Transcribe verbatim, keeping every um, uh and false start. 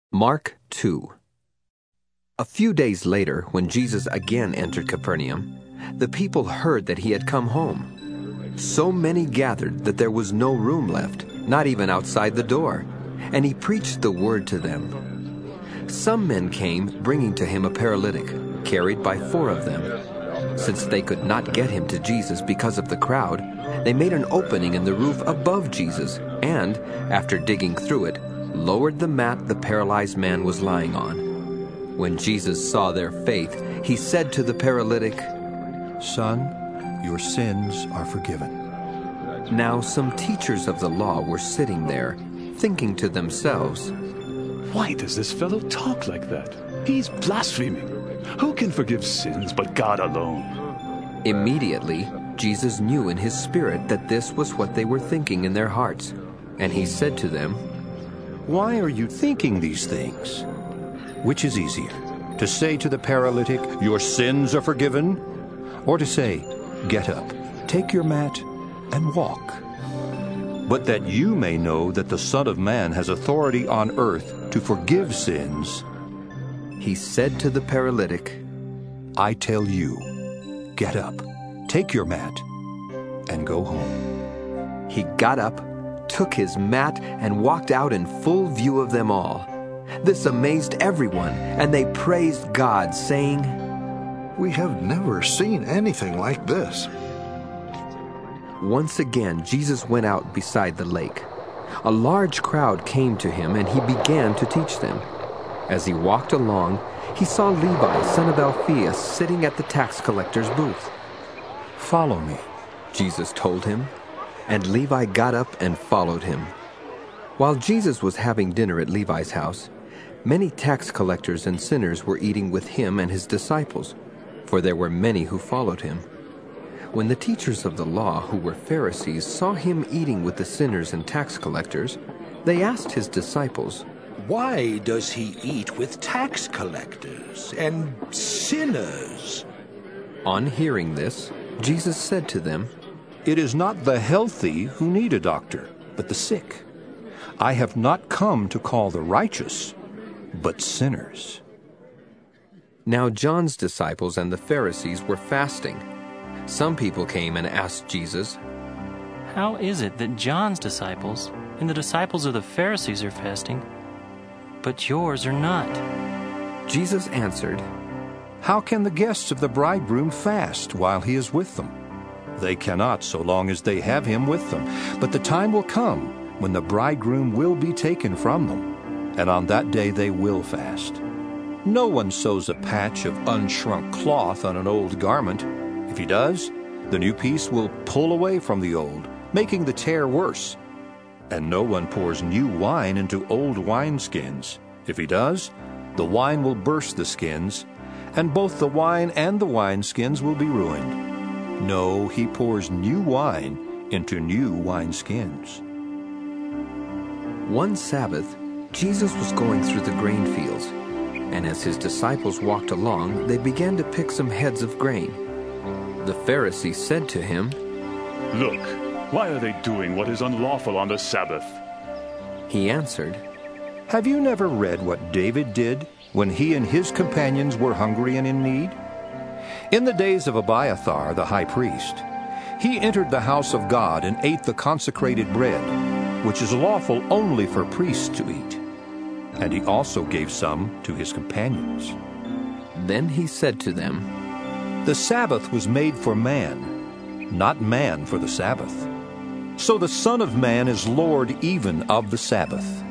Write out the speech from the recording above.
Mark two. A few days later, when Jesus again entered Capernaum, the people heard that he had come home. So many gathered that there was no room left, not even outside the door, and he preached the word to them. Some men came, bringing to him a paralytic, carried by four of them. Since they could not get him to Jesus because of the crowd, they made an opening in the roof above Jesus and, after digging through it, lowered the mat the paralyzed man was lying on. When Jesus saw their faith, he said to the paralytic, "Son, your sins are forgiven." Now some teachers of the law were sitting there, thinking to themselves, "Why does this fellow talk like that? He's blaspheming. Who can forgive sins but God alone?" Immediately, Jesus knew in his spirit that this was what they were thinking in their hearts, and he said to them, "Why are you thinking these things? Which is easier, to say to the paralytic, 'Your sins are forgiven,' or to say, 'Get up, take your mat, and walk'? But that you may know that the Son of Man has authority on earth to forgive sins," he said to the paralytic, "I tell you, get up, take your mat, and go home." He got up, took his mat, and walked out in full view of them all. This amazed everyone, and they praised God, saying, "We have never seen anything like this." Once again, Jesus went out beside the lake. A large crowd came to him, and he began to teach them. As he walked along, he saw Levi, son of Alphaeus, sitting at the tax collector's booth. "Follow me," Jesus told him, and Levi got up and followed him. While Jesus was having dinner at Levi's house, many tax collectors and sinners were eating with him and his disciples, for there were many who followed him. When the teachers of the law, who were Pharisees, saw him eating with the sinners and tax collectors, they asked his disciples, "Why does he eat with tax collectors and sinners?" On hearing this, Jesus said to them, "It is not the healthy who need a doctor, but the sick. I have not come to call the righteous, but sinners." Now John's disciples and the Pharisees were fasting. Some people came and asked Jesus, "How is it that John's disciples and the disciples of the Pharisees are fasting, but yours are not?" Jesus answered, "How can the guests of the bridegroom fast while he is with them? They cannot so long as they have him with them. But the time will come when the bridegroom will be taken from them, and on that day they will fast. No one sews a patch of unshrunk cloth on an old garment. If he does, the new piece will pull away from the old, making the tear worse. And no one pours new wine into old wineskins. If he does, the wine will burst the skins, and both the wine and the wineskins will be ruined. No, he pours new wine into new wineskins." One Sabbath, Jesus was going through the grain fields, and as his disciples walked along, they began to pick some heads of grain. The Pharisees said to him, "Look, why are they doing what is unlawful on the Sabbath?" He answered, "Have you never read what David did when he and his companions were hungry and in need? In the days of Abiathar the high priest, he entered the house of God and ate the consecrated bread, which is lawful only for priests to eat. And he also gave some to his companions." Then he said to them, "The Sabbath was made for man, not man for the Sabbath. So the Son of Man is Lord even of the Sabbath."